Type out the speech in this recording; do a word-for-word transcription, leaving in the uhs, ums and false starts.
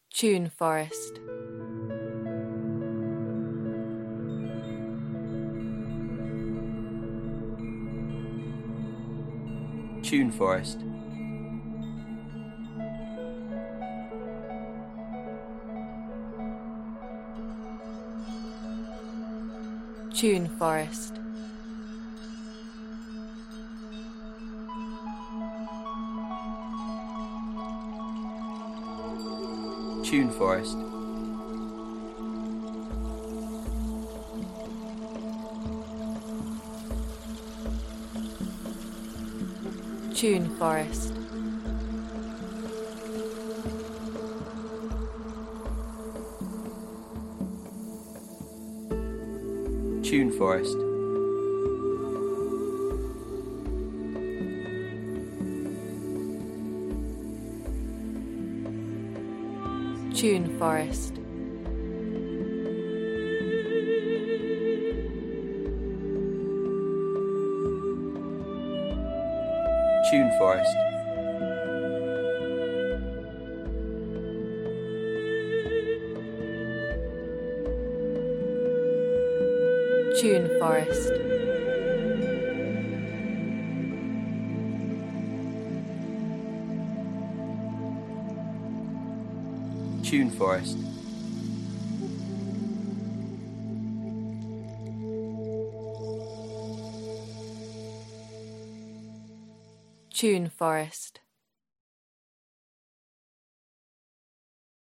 Tune Forest. Tune Forest. Tune Forest. Tune Forest. Tune Forest. Tune Forest. Tune Forest. Tune Forest. Tune Forest. Tune Forest. Tune Forest.